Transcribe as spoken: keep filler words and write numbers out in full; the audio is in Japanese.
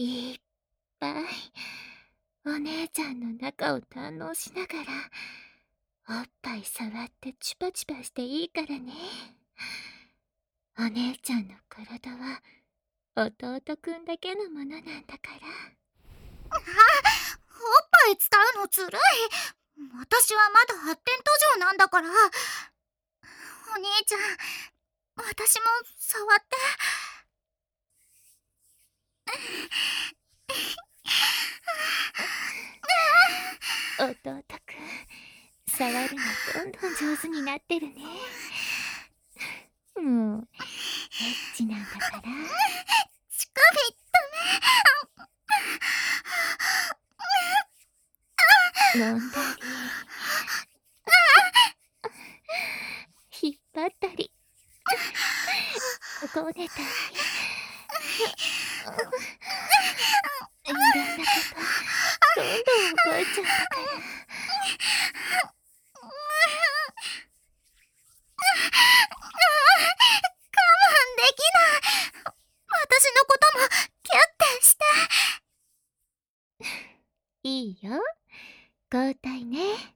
いっぱいお姉ちゃんの中を堪能しながら、おっぱい触ってチュパチュパしていいからね。お姉ちゃんの体は弟くんだけのものなんだから。 あ、おっぱい使うのずるい。私はまだ発展途上なんだから。お兄ちゃん、私も触って。 弟くん、触るのどんどん上手になってるね。もうエッチなんだから。 乳首ダメ。揉んだり引っ張ったりこねたり、いろんなことどんどん覚えちゃうんだから。 できない。私のこともキュッてして。 いいよ、交代ね。